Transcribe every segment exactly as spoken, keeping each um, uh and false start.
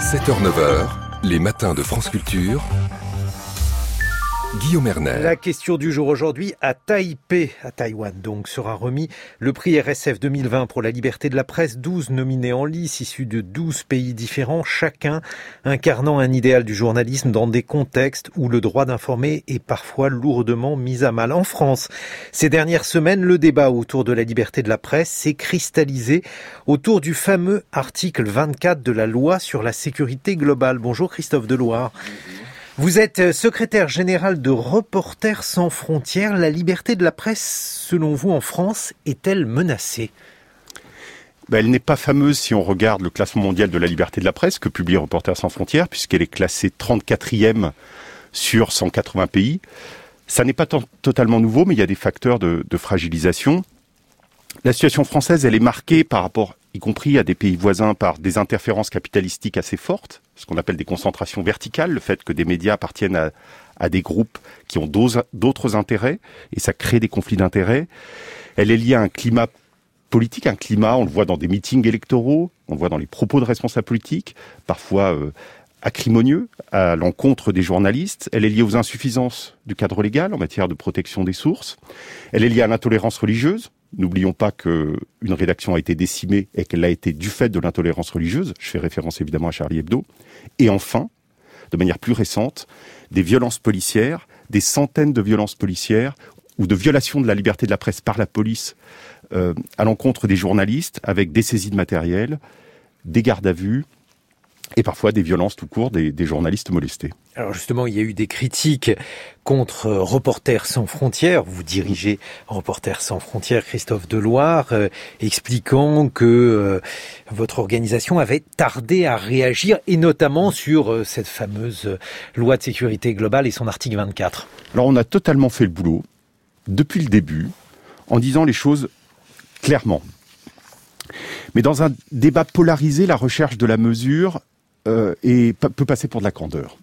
sept heures neuf heures, les matins de France Culture. Guillaume Erner. La question du jour aujourd'hui, à Taipei, à Taïwan donc, sera remis le prix R S F deux mille vingt pour la liberté de la presse. douze nominés en lice, issus de douze pays différents, chacun incarnant un idéal du journalisme dans des contextes où le droit d'informer est parfois lourdement mis à mal. En France, ces dernières semaines, le débat autour de la liberté de la presse s'est cristallisé autour du fameux article vingt-quatre de la loi sur la sécurité globale. Bonjour Christophe Deloire. Vous êtes secrétaire général de Reporters sans frontières. La liberté de la presse, selon vous, en France, est-elle menacée ? Ben, elle n'est pas fameuse si on regarde le classement mondial de la liberté de la presse que publie Reporters sans frontières, puisqu'elle est classée trente-quatrième sur cent quatre-vingts pays. Ça n'est pas t- totalement nouveau, mais il y a des facteurs de, de fragilisation. La situation française, elle est marquée par rapport, y compris à des pays voisins, par des interférences capitalistiques assez fortes, ce qu'on appelle des concentrations verticales, le fait que des médias appartiennent à, à des groupes qui ont d'autres intérêts, et ça crée des conflits d'intérêts. Elle est liée à un climat politique, un climat, on le voit dans des meetings électoraux, on le voit dans les propos de responsables politiques, parfois euh, acrimonieux, à l'encontre des journalistes. Elle est liée aux insuffisances du cadre légal en matière de protection des sources. Elle est liée à l'intolérance religieuse. N'oublions pas qu'une rédaction a été décimée et qu'elle a été du fait de l'intolérance religieuse. Je fais référence évidemment à Charlie Hebdo. Et enfin, de manière plus récente, des violences policières, des centaines de violences policières ou de violations de la liberté de la presse par la police euh, à l'encontre des journalistes, avec des saisies de matériel, des gardes à vue et parfois des violences tout court des, des journalistes molestés. Alors justement, il y a eu des critiques contre Reporters sans frontières. Vous dirigez Reporters sans frontières, Christophe Deloire, euh, expliquant que euh, votre organisation avait tardé à réagir, et notamment sur euh, cette fameuse loi de sécurité globale et son article vingt-quatre. Alors on a totalement fait le boulot, depuis le début, en disant les choses clairement. Mais dans un débat polarisé, la recherche de la mesure euh, est, peut passer pour de la candeur.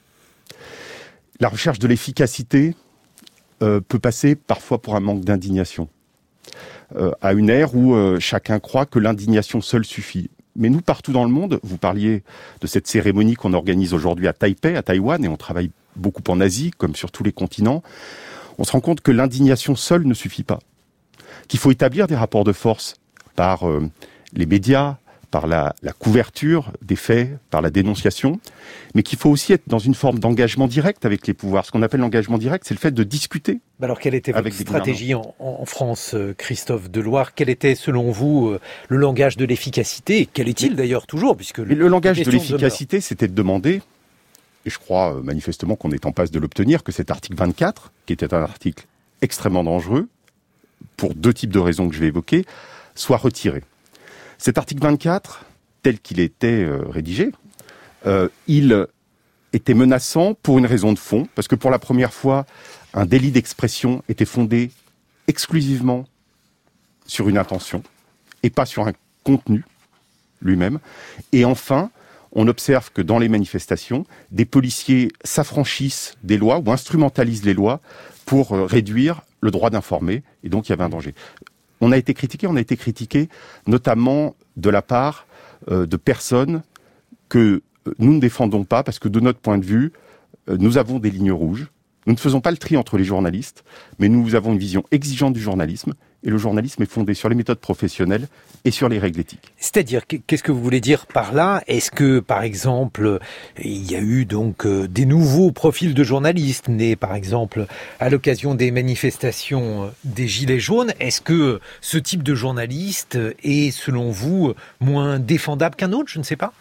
La recherche de l'efficacité euh, peut passer parfois pour un manque d'indignation. Euh, à une ère où euh, chacun croit que l'indignation seule suffit. Mais nous, partout dans le monde, vous parliez de cette cérémonie qu'on organise aujourd'hui à Taipei, à Taïwan, et on travaille beaucoup en Asie, comme sur tous les continents, on se rend compte que l'indignation seule ne suffit pas. Qu'il faut établir des rapports de force par euh, les médias, par la, la couverture des faits, par la dénonciation, mais qu'il faut aussi être dans une forme d'engagement direct avec les pouvoirs. Ce qu'on appelle l'engagement direct, c'est le fait de discuter. Alors, quelle était votre stratégie en, en France, Christophe Deloire ? Quel était, selon vous, le langage de l'efficacité ? Quel est-il mais, d'ailleurs toujours, puisque le, le langage de l'efficacité, c'était de demander, et je crois manifestement qu'on est en passe de l'obtenir, que cet article vingt-quatre, qui était un article extrêmement dangereux, pour deux types de raisons que je vais évoquer, soit retiré. Cet article vingt-quatre, tel qu'il était euh, rédigé, euh, il était menaçant pour une raison de fond, parce que pour la première fois, un délit d'expression était fondé exclusivement sur une intention, et pas sur un contenu lui-même. Et enfin, on observe que dans les manifestations, des policiers s'affranchissent des lois ou instrumentalisent les lois pour euh, réduire le droit d'informer, et donc il y avait un danger. On a été critiqué, on a été critiqué notamment de la part euh, de personnes que euh, nous ne défendons pas, parce que de notre point de vue, euh, nous avons des lignes rouges. Nous ne faisons pas le tri entre les journalistes, mais nous avons une vision exigeante du journalisme, et le journalisme est fondé sur les méthodes professionnelles et sur les règles éthiques. C'est-à-dire, qu'est-ce que vous voulez dire par là ? Est-ce que, par exemple, il y a eu donc euh, des nouveaux profils de journalistes nés, par exemple, à l'occasion des manifestations des Gilets jaunes ? Est-ce que ce type de journaliste est, selon vous, moins défendable qu'un autre ? Je ne sais pas.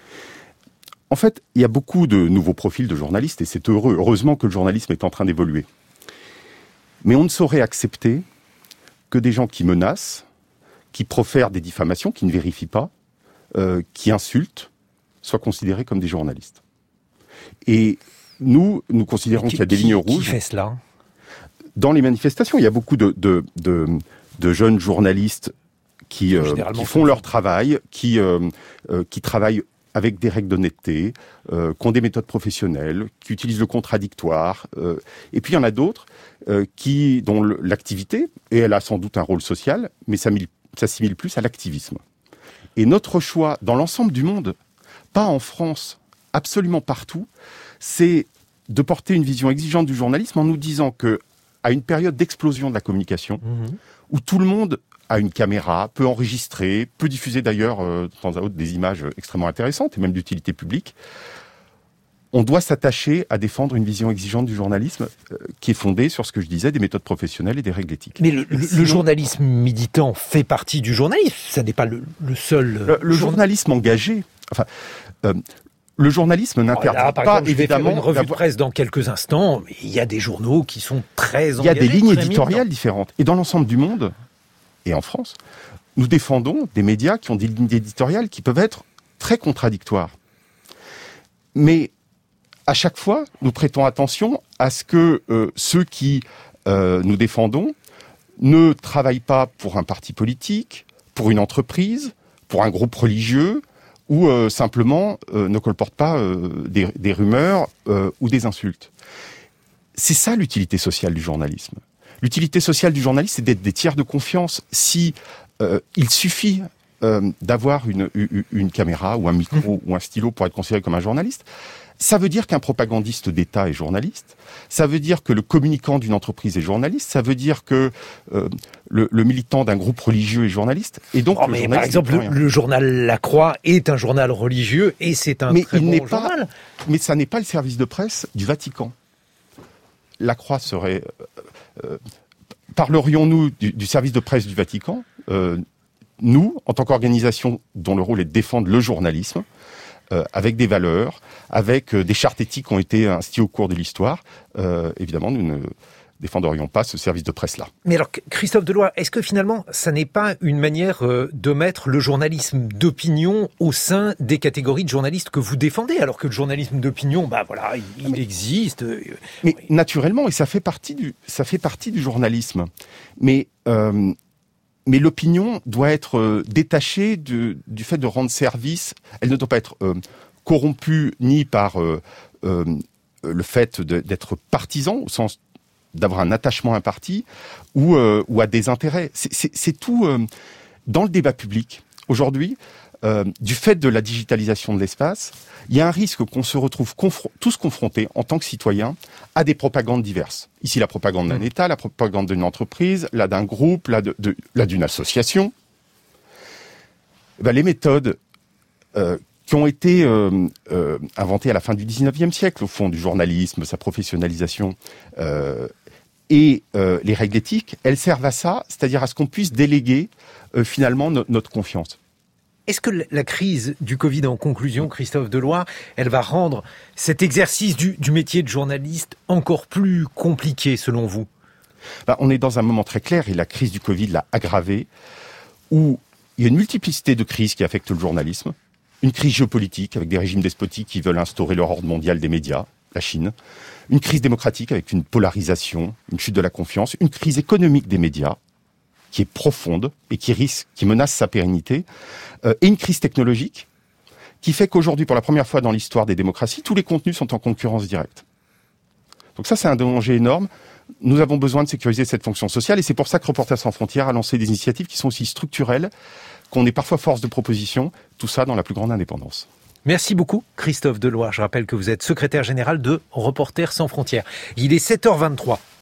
En fait, il y a beaucoup de nouveaux profils de journalistes, et c'est heureux. Heureusement que le journalisme est en train d'évoluer. Mais on ne saurait accepter que des gens qui menacent, qui profèrent des diffamations, qui ne vérifient pas, euh, qui insultent, soient considérés comme des journalistes. Et nous, nous considérons qui, qu'il y a des qui, lignes rouges. Qui fait cela ? Dans les manifestations, il y a beaucoup de, de, de, de jeunes journalistes qui, euh, qui font leur travail, qui, euh, euh, qui travaillent avec des règles d'honnêteté, euh, qui ont des méthodes professionnelles, qui utilisent le contradictoire. Euh, et puis il y en a d'autres euh, qui, dont l'activité, et elle a sans doute un rôle social, mais ça s'assimile plus à l'activisme. Et notre choix, dans l'ensemble du monde, pas en France, absolument partout, c'est de porter une vision exigeante du journalisme en nous disant que, à une période d'explosion de la communication, mmh. où tout le monde a une caméra, peut enregistrer, peut diffuser d'ailleurs euh, de temps à autre des images extrêmement intéressantes et même d'utilité publique, on doit s'attacher à défendre une vision exigeante du journalisme euh, qui est fondée sur ce que je disais, des méthodes professionnelles et des règles éthiques. Mais le, le, Sinon, le journalisme militant fait partie du journalisme, ça n'est pas le, le seul... Le, le journalisme engagé, enfin... Euh, le journalisme n'interdit là, par pas, exemple, je vais évidemment... faire une revue de presse dans quelques instants, mais il y a des journaux qui sont très engagés. Il y a des lignes éditoriales différentes. Et dans l'ensemble du monde, et en France, nous défendons des médias qui ont des lignes éditoriales qui peuvent être très contradictoires. Mais à chaque fois, nous prêtons attention à ce que euh, ceux qui euh, nous défendons ne travaillent pas pour un parti politique, pour une entreprise, pour un groupe religieux, ou euh, simplement euh, ne colportent pas euh, des, des rumeurs euh, ou des insultes. C'est ça l'utilité sociale du journalisme. L'utilité sociale du journalisme, c'est d'être des tiers de confiance. Si euh, il suffit euh, d'avoir une, une, une caméra ou un micro mmh. ou un stylo pour être considéré comme un journaliste, ça veut dire qu'un propagandiste d'État est journaliste, ça veut dire que le communicant d'une entreprise est journaliste, ça veut dire que euh, le, le militant d'un groupe religieux est journaliste. Et donc, oh, le mais journaliste par exemple, le, le journal La Croix est un journal religieux et c'est un mais très il bon n'est journal. Pas, mais ça n'est pas le service de presse du Vatican. La Croix serait... Euh, euh, parlerions-nous du, du service de presse du Vatican euh, Nous, en tant qu'organisation dont le rôle est de défendre le journalisme, Euh, avec des valeurs, avec euh, des chartes éthiques qui ont été instituées au cours de l'histoire, euh, évidemment, nous ne défendrions pas ce service de presse-là. Mais alors, Christophe Deloire, est-ce que finalement, ça n'est pas une manière euh, de mettre le journalisme d'opinion au sein des catégories de journalistes que vous défendez, alors que le journalisme d'opinion, bah voilà, il, il mais, existe. Euh, mais oui. naturellement, et ça fait partie du, ça fait partie du journalisme. Mais euh, Mais l'opinion doit être euh, détachée de, du fait de rendre service. Elle ne doit pas être euh, corrompue ni par euh, euh, le fait de, d'être partisan, au sens d'avoir un attachement à un parti, ou, euh, ou à des intérêts. C'est, c'est, c'est tout euh, dans le débat public. Aujourd'hui, euh, du fait de la digitalisation de l'espace, il y a un risque qu'on se retrouve confr- tous confrontés, en tant que citoyens, à des propagandes diverses. Ici, la propagande d'un État, la propagande d'une entreprise, là d'un groupe, là, de, de, là d'une association. Eh ben, les méthodes euh, qui ont été euh, euh, inventées à la fin du dix-neuvième siècle, au fond, du journalisme, sa professionnalisation, euh, et euh, les règles éthiques, elles servent à ça, c'est-à-dire à ce qu'on puisse déléguer euh, finalement no- notre confiance. Est-ce que la crise du Covid, en conclusion, Christophe Deloire, elle va rendre cet exercice du, du métier de journaliste encore plus compliqué, selon vous ? Ben, on est dans un moment très clair, et la crise du Covid l'a aggravé, où il y a une multiplicité de crises qui affectent le journalisme. Une crise géopolitique, avec des régimes despotiques qui veulent instaurer leur ordre mondial des médias, la Chine. Une crise démocratique, avec une polarisation, une chute de la confiance. Une crise économique des médias, qui est profonde et qui risque, qui menace sa pérennité, euh, et une crise technologique qui fait qu'aujourd'hui, pour la première fois dans l'histoire des démocraties, tous les contenus sont en concurrence directe. Donc ça, c'est un danger énorme. Nous avons besoin de sécuriser cette fonction sociale, et c'est pour ça que Reporters sans frontières a lancé des initiatives qui sont aussi structurelles, qu'on est parfois force de proposition, tout ça dans la plus grande indépendance. Merci beaucoup, Christophe Deloire. Je rappelle que vous êtes secrétaire général de Reporters sans frontières. Il est sept heures vingt-trois.